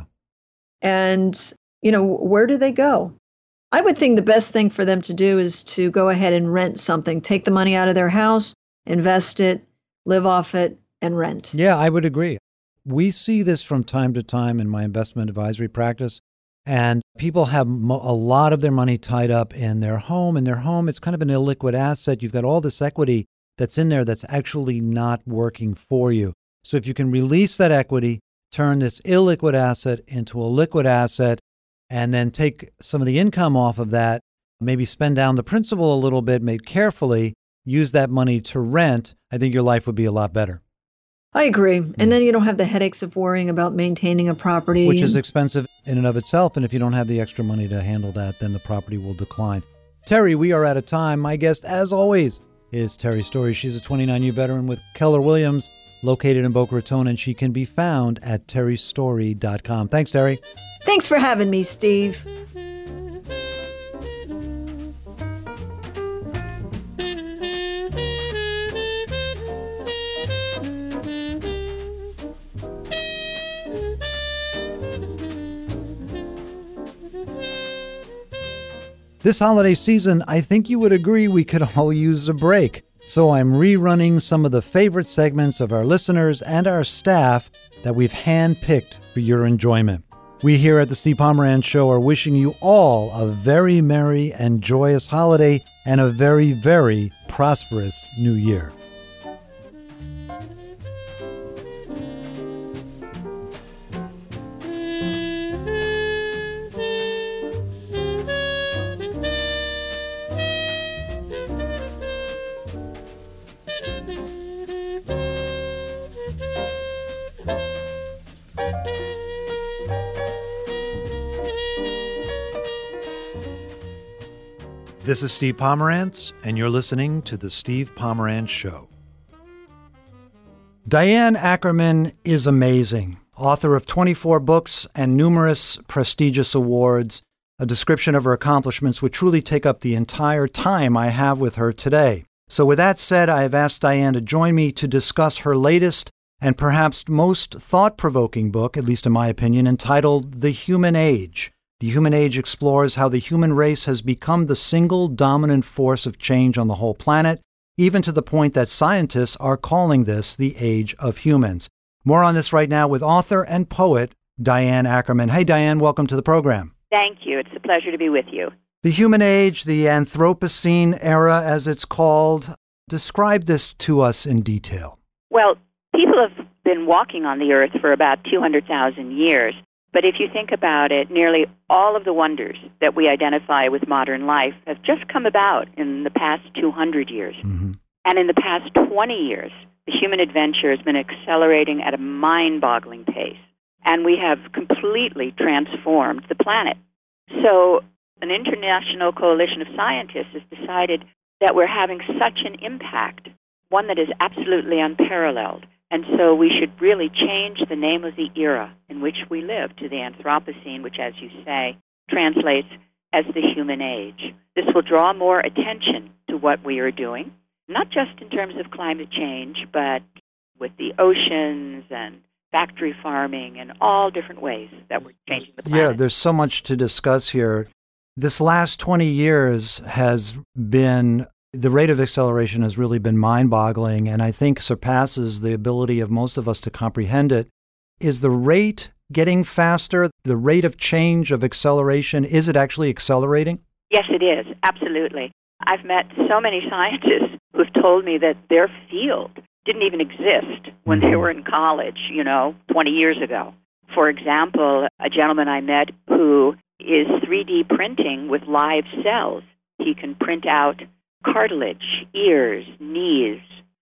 And, you know, where do they go? I would think the best thing for them to do is to go ahead and rent something, take the money out of their house, invest it, live off it, and rent. Yeah, I would agree. We see this from time to time in my investment advisory practice, and people have mo- a lot of their money tied up in their home. And their home, it's kind of an illiquid asset. You've got all this equity that's in there that's actually not working for you. So if you can release that equity, turn this illiquid asset into a liquid asset, and then take some of the income off of that, maybe spend down the principal a little bit, made carefully, use that money to rent, I think your life would be a lot better. I agree. And yeah. then you don't have the headaches of worrying about maintaining a property. Which is expensive in and of itself. And if you don't have the extra money to handle that, then the property will decline. Terry, we are out of time. My guest, as always, is Terry Story. She's a twenty-nine year veteran with Keller Williams, located in Boca Raton, and she can be found at terry story dot com. Thanks, Terry. Thanks for having me, Steve. This holiday season, I think you would agree we could all use a break. So I'm rerunning some of the favorite segments of our listeners and our staff that we've handpicked for your enjoyment. We here at the Steve Pomeranz Show are wishing you all a very merry and joyous holiday and a very, very prosperous new year. This is Steve Pomerantz, and you're listening to The Steve Pomerantz Show. Diane Ackerman is amazing, author of twenty-four books and numerous prestigious awards. A description of her accomplishments would truly take up the entire time I have with her today. So with that said, I have asked Diane to join me to discuss her latest and perhaps most thought-provoking book, at least in my opinion, entitled The Human Age. The Human Age explores how the human race has become the single dominant force of change on the whole planet, even to the point that scientists are calling this the age of humans. More on this right now with author and poet Diane Ackerman. Hey, Diane, welcome to the program. Thank you. It's a pleasure to be with you. The Human Age, the Anthropocene era, as it's called. Describe this to us in detail. Well, people have been walking on the earth for about two hundred thousand years. But if you think about it, nearly all of the wonders that we identify with modern life have just come about in the past two hundred years. Mm-hmm. And in the past twenty years, the human adventure has been accelerating at a mind-boggling pace. And we have completely transformed the planet. So an international coalition of scientists has decided that we're having such an impact, one that is absolutely unparalleled. And so we should really change the name of the era in which we live to the Anthropocene, which, as you say, translates as the human age. This will draw more attention to what we are doing, not just in terms of climate change, but with the oceans and factory farming and all different ways that we're changing the planet. Yeah, there's so much to discuss here. This last twenty years has been, the rate of acceleration has really been mind-boggling, and I think surpasses the ability of most of us to comprehend it. Is the rate getting faster? The rate of change, of acceleration, is it actually accelerating? Yes, it is. Absolutely. I've met so many scientists who've told me that their field didn't even exist when they were in college, you know, twenty years ago. For example, a gentleman I met who is three D printing with live cells. He can print out cartilage, ears, knees,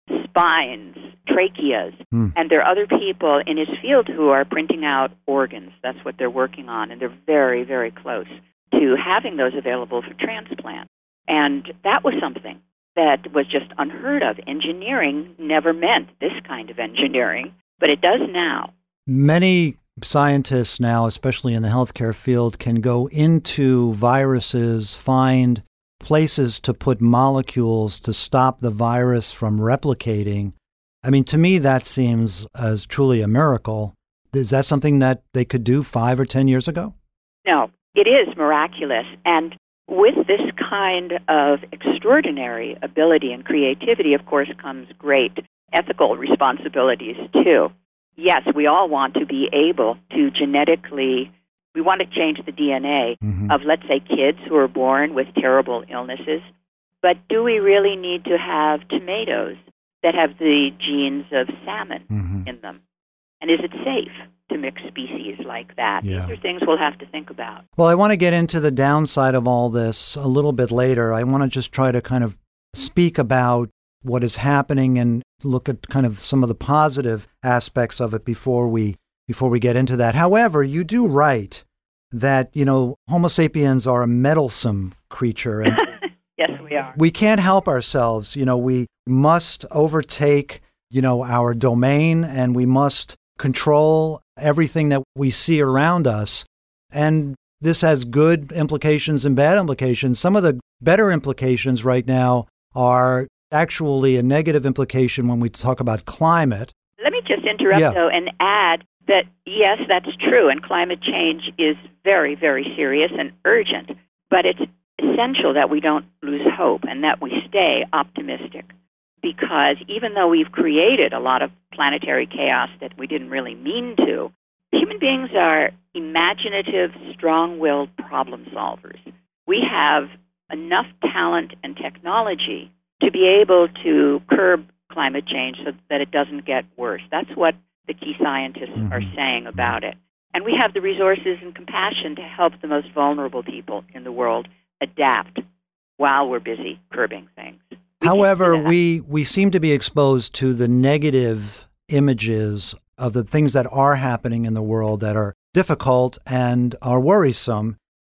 spines, tracheas, mm. and there are other people in his field who are printing out organs. That's what they're working on, and they're very, very close to having those available for transplant. And that was something that was just unheard of. Engineering never meant this kind of engineering, but it does now. Many scientists now, especially in the healthcare field, can go into viruses, find places to put molecules to stop the virus from replicating. I mean, to me, that seems as truly a miracle. Is that something that they could do five or ten years ago? No, it is miraculous. And with this kind of extraordinary ability and creativity, of course, comes great ethical responsibilities, too. Yes, we all want to be able to genetically, we want to change the D N A mm-hmm. of, let's say, kids who are born with terrible illnesses. But do we really need to have tomatoes that have the genes of salmon mm-hmm. in them? And is it safe to mix species like that? Yeah. These are things we'll have to think about. Well, I want to get into the downside of all this a little bit later. I want to just try to kind of speak about what is happening and look at kind of some of the positive aspects of it before we before we get into that. However, you do write that, you know, Homo sapiens are a meddlesome creature. And yes, we are. We can't help ourselves. You know, we must overtake, you know, our domain, and we must control everything that we see around us. And this has good implications and bad implications. Some of the better implications right now are actually a negative implication when we talk about climate. Let me just interrupt, yeah. though, and add that, yes, that's true, and climate change is very, very serious and urgent, but it's essential that we don't lose hope and that we stay optimistic, because even though we've created a lot of planetary chaos that we didn't really mean to, human beings are imaginative, strong-willed problem solvers. We have enough talent and technology to be able to curb climate change so that it doesn't get worse. That's what the key scientists mm-hmm. are saying about it. And we have the resources and compassion to help the most vulnerable people in the world adapt while we're busy curbing things. We However, we, we seem to be exposed to the negative images of the things that are happening in the world that are difficult and are worrisome.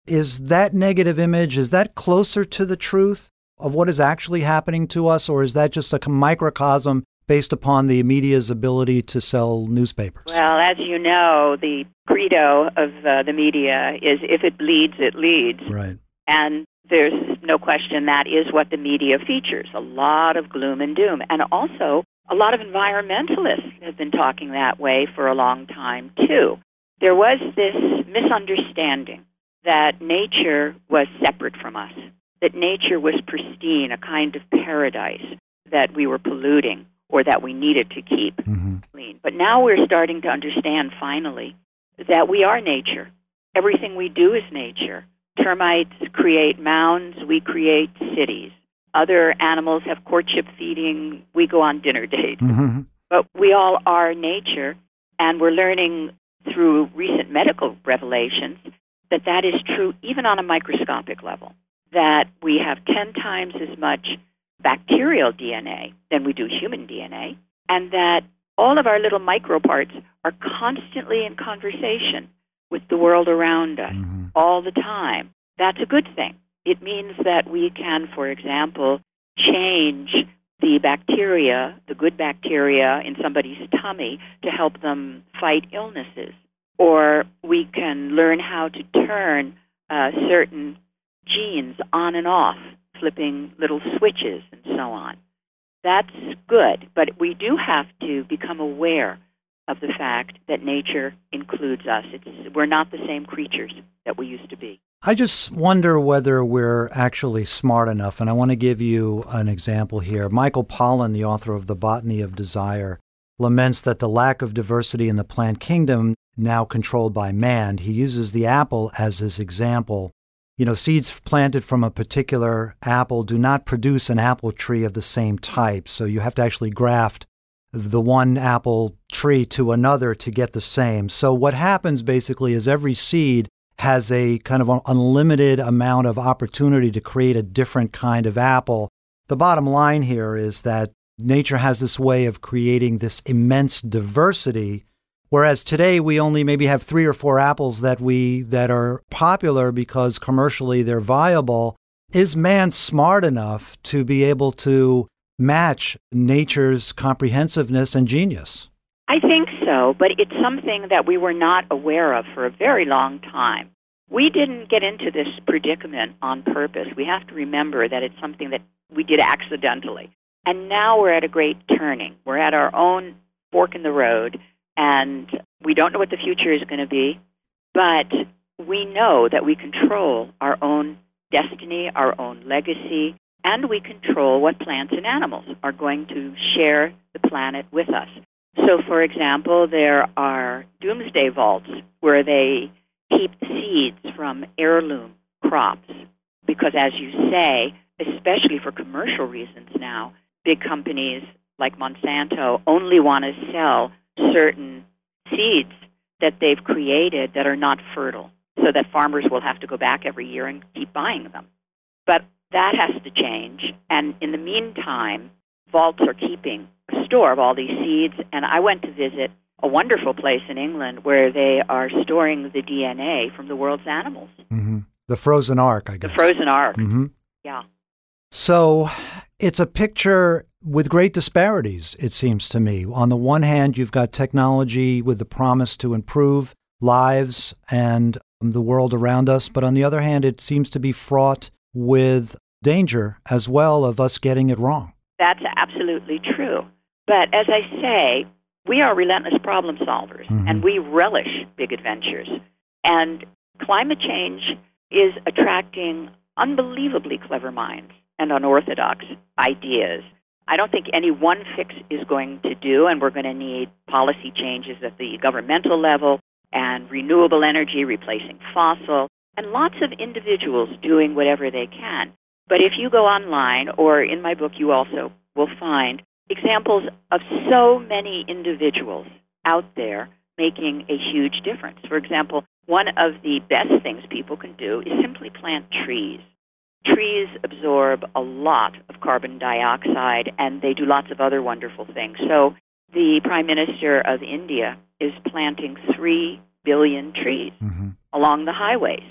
Is that negative image, is that closer to the truth of what is actually happening to us, or is that just a microcosm based upon the media's ability to sell newspapers? Well, as you know, the credo of uh, the media is if it bleeds, it leads. Right. And there's no question that is what the media features, a lot of gloom and doom. And also, a lot of environmentalists have been talking that way for a long time, too. There was this misunderstanding that nature was separate from us, that nature was pristine, a kind of paradise that we were polluting or that we needed to keep mm-hmm. clean. But now we're starting to understand, finally, that we are nature. Everything we do is nature. Termites create mounds, we create cities. Other animals have courtship feeding, we go on dinner dates. Mm-hmm. But we all are nature, and we're learning through recent medical revelations that that is true even on a microscopic level, that we have ten times as much bacterial D N A than we do human D N A, and that all of our little microparts are constantly in conversation with the world around us mm-hmm. all the time. That's a good thing. It means that we can, for example, change the bacteria, the good bacteria in somebody's tummy to help them fight illnesses. Or we can learn how to turn uh, certain genes on and off, flipping little switches and so on. That's good, but we do have to become aware of the fact that nature includes us. It's, we're not the same creatures that we used to be. I just wonder whether we're actually smart enough, and I want to give you an example here. Michael Pollan, the author of The Botany of Desire, laments that the lack of diversity in the plant kingdom, now controlled by man, he uses the apple as his example. You know, seeds planted from a particular apple do not produce an apple tree of the same type, so you have to actually graft the one apple tree to another to get the same. So what happens basically is every seed has a kind of an unlimited amount of opportunity to create a different kind of apple. The bottom line here is that nature has this way of creating this immense diversity, whereas today we only maybe have three or four apples that we that are popular because commercially they're viable. Is man smart enough to be able to match nature's comprehensiveness and genius? I think so, but it's something that we were not aware of for a very long time. We didn't get into this predicament on purpose. We have to remember that it's something that we did accidentally. And now we're at a great turning. We're at our own fork in the road, and we don't know what the future is going to be, but we know that we control our own destiny, our own legacy, and we control what plants and animals are going to share the planet with us. So, for example, there are doomsday vaults where they keep seeds from heirloom crops because, as you say, especially for commercial reasons now, big companies like Monsanto only want to sell certain seeds that they've created that are not fertile, so that farmers will have to go back every year and keep buying them. But that has to change, and in the meantime, vaults are keeping a store of all these seeds, and I went to visit a wonderful place in England where they are storing the D N A from the world's animals. Mm-hmm. The frozen ark, I guess. The frozen ark, mm-hmm. yeah. So it's a picture with great disparities, it seems to me. On the one hand, you've got technology with the promise to improve lives and the world around us, but on the other hand, it seems to be fraught with danger as well of us getting it wrong. That's absolutely true. But as I say, we are relentless problem solvers, mm-hmm. and we relish big adventures. And climate change is attracting unbelievably clever minds and unorthodox ideas. I don't think any one fix is going to do, and we're going to need policy changes at the governmental level and renewable energy replacing fossil, and lots of individuals doing whatever they can. But if you go online, or in my book you also will find examples of so many individuals out there making a huge difference. For example, one of the best things people can do is simply plant trees. Trees absorb a lot of carbon dioxide, and they do lots of other wonderful things. So the Prime Minister of India is planting three billion trees mm-hmm. along the highways.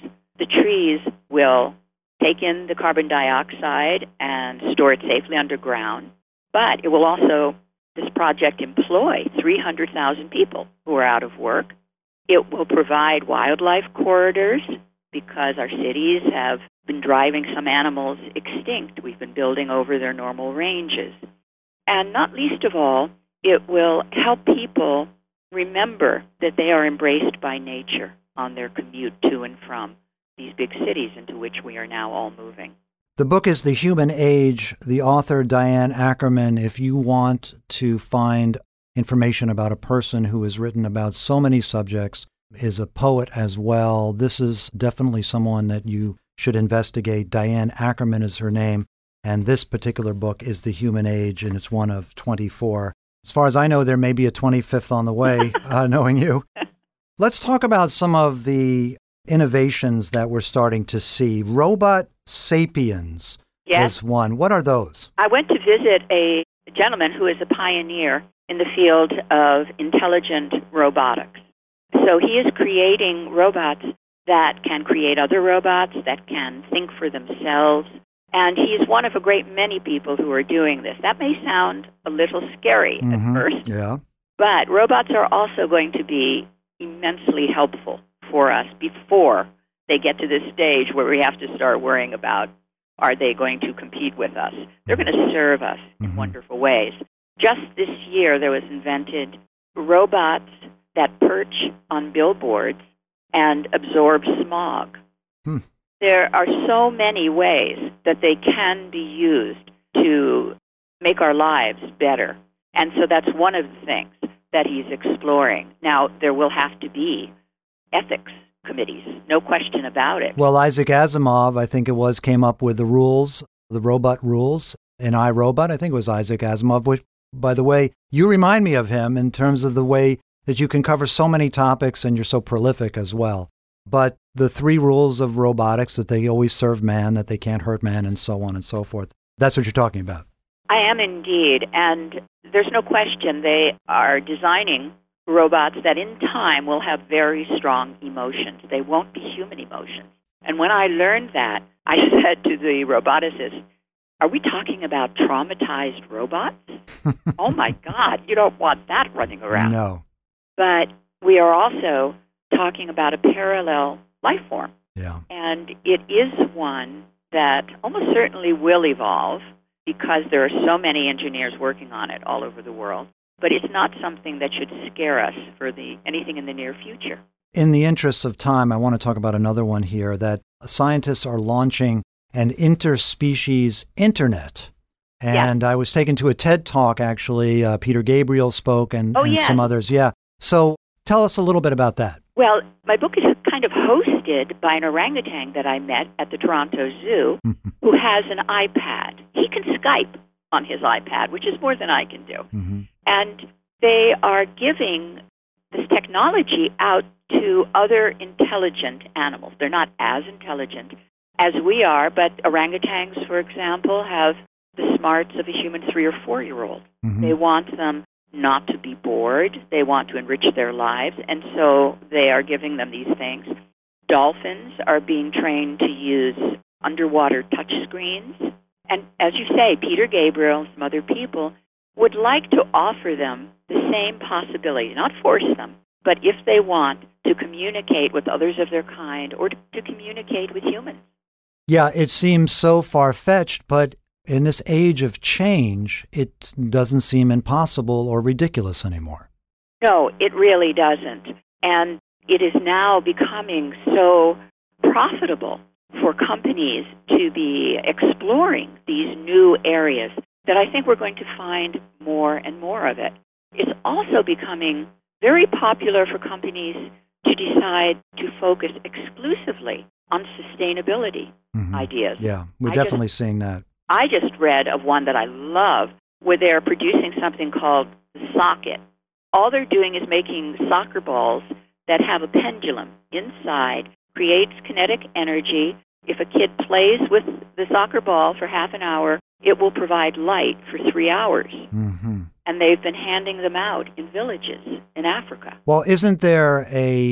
the trees will take in the carbon dioxide and store it safely underground, but it will also, this project, employ three hundred thousand people who are out of work. It will provide wildlife corridors because our cities have been driving some animals extinct. We've been building over their normal ranges. And not least of all, it will help people remember that they are embraced by nature on their commute to and from these big cities into which we are now all moving. The book is The Human Age. The author, Diane Ackerman. If you want to find information about a person who has written about so many subjects, is a poet as well, this is definitely someone that you should investigate. Diane Ackerman is her name, and this particular book is The Human Age, and it's one of twenty-four. As far as I know, there may be a twenty-fifth on the way, uh, knowing you. Let's talk about some of the innovations that we're starting to see. Robot Sapiens Yes. was one. What are those? I went to visit a gentleman who is a pioneer in the field of intelligent robotics. So he is creating robots that can create other robots, that can think for themselves, and he's one of a great many people who are doing this. That may sound a little scary Mhm. at first, Yeah. but robots are also going to be immensely helpful for us before they get to this stage where we have to start worrying about, are they going to compete with us? They're going to serve us in Mhm. wonderful ways. Just this year, there was invented robots that perch on billboards and absorb smog. Hmm. There are so many ways that they can be used to make our lives better. And so that's one of the things that he's exploring. Now, there will have to be ethics committees, no question about it. Well, Isaac Asimov, I think it was, came up with the rules, the robot rules in iRobot. I think it was Isaac Asimov, which, by the way, you remind me of him in terms of the way that you can cover so many topics and you're so prolific as well. But the three rules of robotics, that they always serve man, that they can't hurt man, and so on and so forth. That's what you're talking about. I am indeed, and there's no question they are designing robots that in time will have very strong emotions. They won't be human emotions. And when I learned that, I said to the roboticist, are we talking about traumatized robots? Oh my God, you don't want that running around. No. But we are also talking about a parallel life form. Yeah. And it is one that almost certainly will evolve because there are so many engineers working on it all over the world. But it's not something that should scare us for the anything in the near future. In the interest of time, I want to talk about another one here, that scientists are launching an interspecies internet. And yeah. I was taken to a TED Talk, actually. Uh, Peter Gabriel spoke and, oh, and yes. some others. Yeah. So tell us a little bit about that. Well, my book is kind of hosted by an orangutan that I met at the Toronto Zoo who has an iPad. He can Skype on his iPad, which is more than I can do. Mm-hmm. And they are giving this technology out to other intelligent animals. They're not as intelligent as we are, but orangutans, for example, have the smarts of a human three- or four-year-old. Mm-hmm. They want them not to be bored. They want to enrich their lives, and so they are giving them these things. Dolphins are being trained to use underwater touchscreens. And as you say, Peter Gabriel and some other people would like to offer them the same possibility, not force them, but if they want to communicate with others of their kind or to, to communicate with humans. Yeah, it seems so far-fetched, but in this age of change, it doesn't seem impossible or ridiculous anymore. No, it really doesn't. And it is now becoming so profitable for companies to be exploring these new areas that I think we're going to find more and more of it. It's also becoming very popular for companies to decide to focus exclusively on sustainability Mm-hmm. ideas. Yeah, we're I definitely just, seeing that. I just read of one that I love where they're producing something called Socket. All they're doing is making soccer balls that have a pendulum inside, creates kinetic energy. If a kid plays with the soccer ball for half an hour, it will provide light for three hours. Mm-hmm. And they've been handing them out in villages in Africa. Well, isn't there a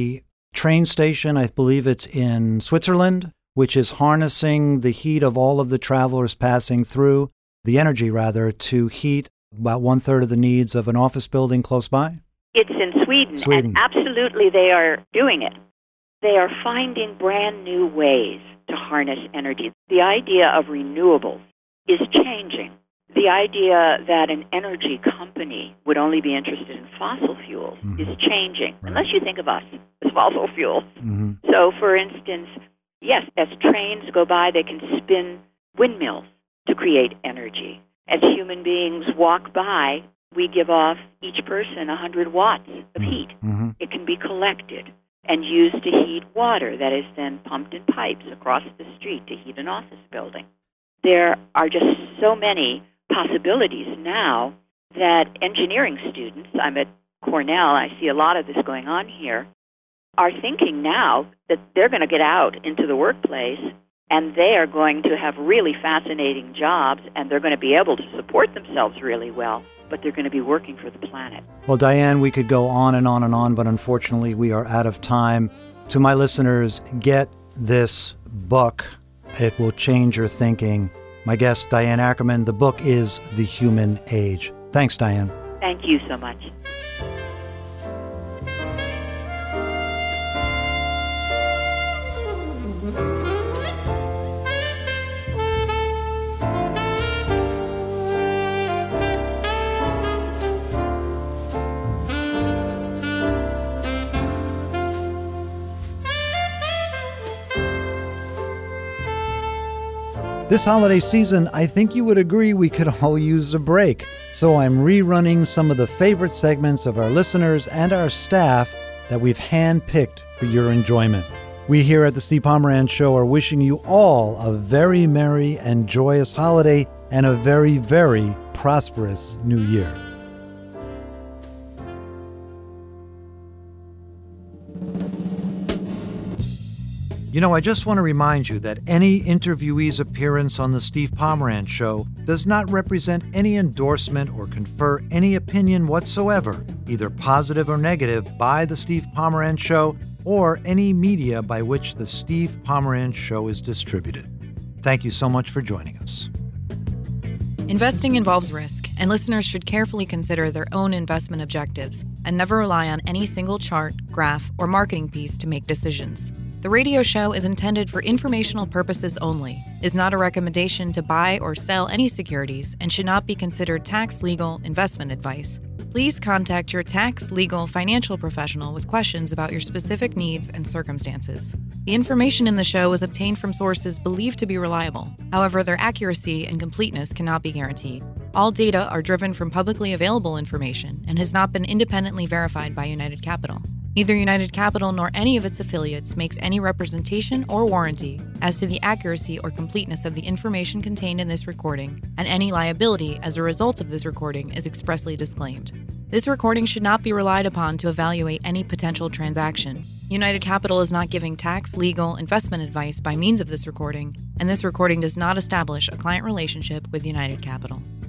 train station, I believe it's in Switzerland, which is harnessing the heat of all of the travelers passing through, the energy rather, to heat about one third of the needs of an office building close by? It's in Sweden, Sweden. And absolutely they are doing it. They are finding brand new ways to harness energy. The idea of renewables is changing. The idea that an energy company would only be interested in fossil fuels mm-hmm. is changing, right. Unless you think of us as fossil fuels. Mm-hmm. So, for instance, yes, as trains go by, they can spin windmills to create energy. As human beings walk by, we give off each person one hundred watts of heat. Mm-hmm. It can be collected and used to heat water that is then pumped in pipes across the street to heat an office building. There are just so many possibilities now that engineering students, I'm at Cornell, I see a lot of this going on here, are thinking now that they're going to get out into the workplace and they are going to have really fascinating jobs and they're going to be able to support themselves really well, but they're going to be working for the planet. Well, Diane, we could go on and on and on, but unfortunately we are out of time. To my listeners, get this book. It will change your thinking. My guest, Diane Ackerman. The book is The Human Age. Thanks, Diane. Thank you so much. This holiday season, I think you would agree we could all use a break. So I'm rerunning some of the favorite segments of our listeners and our staff that we've handpicked for your enjoyment. We here at the Steve Pomeranz Show are wishing you all a very merry and joyous holiday and a very, very prosperous new year. You know, I just want to remind you that any interviewee's appearance on the Steve Pomeranz Show does not represent any endorsement or confer any opinion whatsoever, either positive or negative, by the Steve Pomeranz Show or any media by which the Steve Pomeranz Show is distributed. Thank you so much for joining us. Investing involves risk, and listeners should carefully consider their own investment objectives and never rely on any single chart, graph, or marketing piece to make decisions. The radio show is intended for informational purposes only, is not a recommendation to buy or sell any securities, and should not be considered tax, legal, investment advice. Please contact your tax, legal, financial professional with questions about your specific needs and circumstances. The information in the show is obtained from sources believed to be reliable. However, their accuracy and completeness cannot be guaranteed. All data are driven from publicly available information and has not been independently verified by United Capital. Neither United Capital nor any of its affiliates makes any representation or warranty as to the accuracy or completeness of the information contained in this recording, and any liability as a result of this recording is expressly disclaimed. This recording should not be relied upon to evaluate any potential transaction. United Capital is not giving tax, legal, investment advice by means of this recording, and this recording does not establish a client relationship with United Capital.